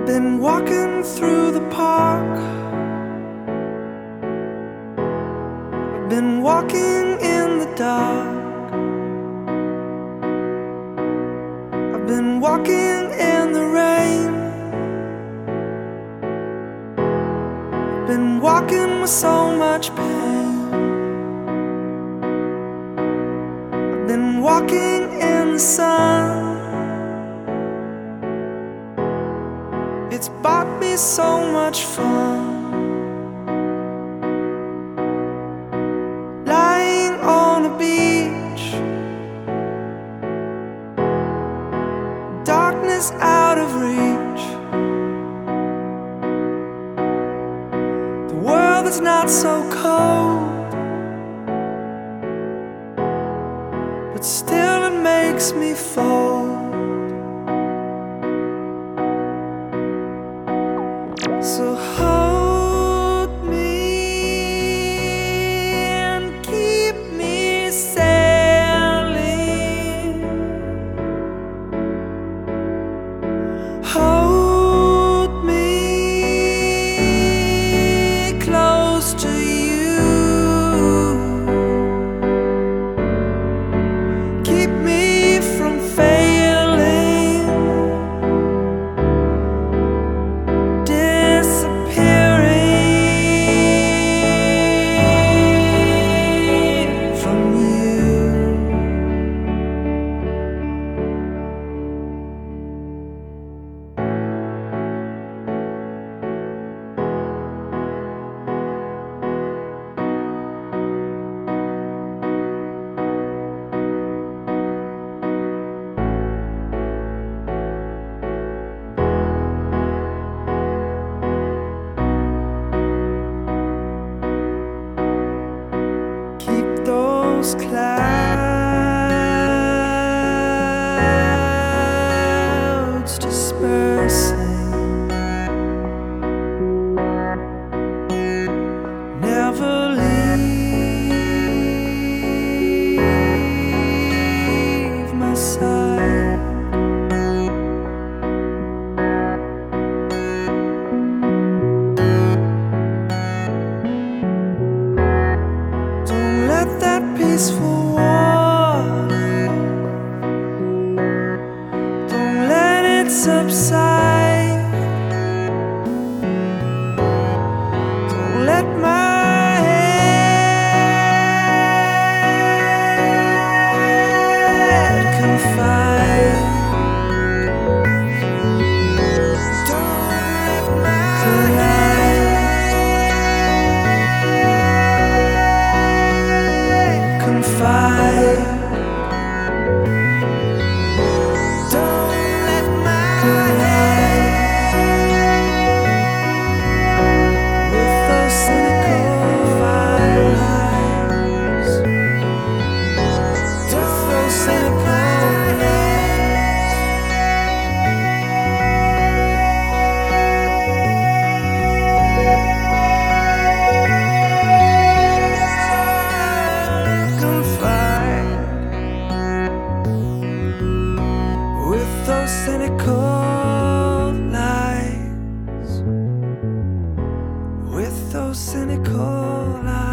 been walking through the park. I've been walking in the dark. I've been walking in the rain. I've been walking with so much pain. I've been walking in the sun. It's bought me so much fun. Lying on a beach, darkness out of reach. The world is not so cold, but still it makes me fold. So hold me and keep me sailing. Hold me close to you. Keep me from failing. Those clouds dispersing, never leave my side. Don't let that peaceful water, don't let it subside. Don't let my head confide. Don't let my confide. Don't let my with those cynical lies. With those cynical those cynical lies, with those cynical lies.